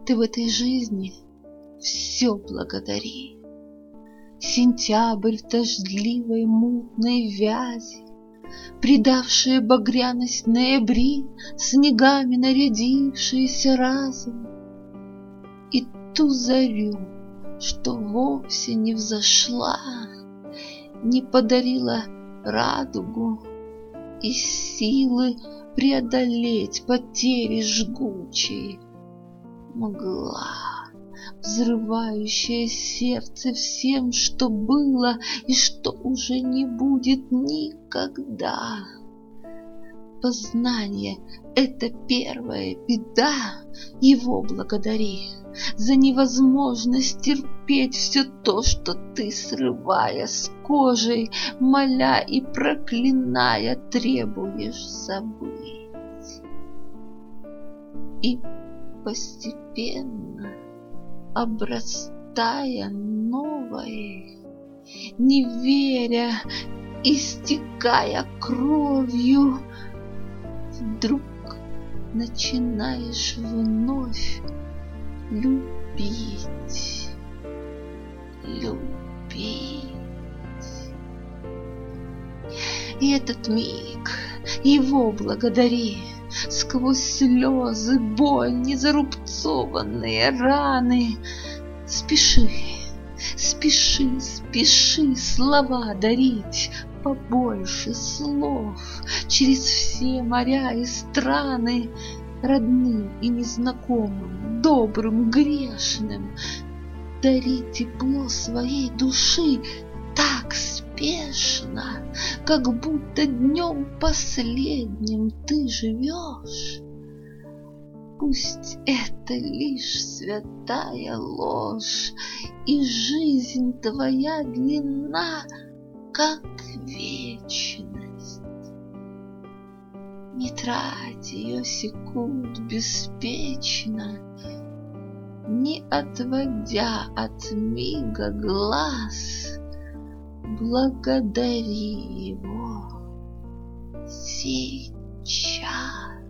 Ты в этой жизни все благодари. Сентябрь в дождливой мутной вязи, придавшие багряность ноябри, снегами нарядившиеся разом, и ту зарю, что вовсе не взошла, не подарила радугу и силы преодолеть потери жгучей. Мгла, взрывающая сердце всем, что было и что уже не будет никогда. Познание — это первая беда, его благодари за невозможность терпеть все то, что ты, срывая с кожей, моля и проклиная, требуешь забыть. И постепенно, обрастая новой, не веря, истекая кровью, вдруг начинаешь вновь любить, любить. И этот миг, его благодари, сквозь слезы, боль, незарубцованные раны. Спеши, спеши, спеши слова дарить, побольше слов через все моря и страны, родным и незнакомым, добрым, грешным. Дари тепло своей души так спешно, как будто днем последним ты живешь. Пусть это лишь святая ложь, и жизнь твоя длинна, как вечность. Не трать ее секунд беспечно, не отводя от мига глаз, благодари его сейчас.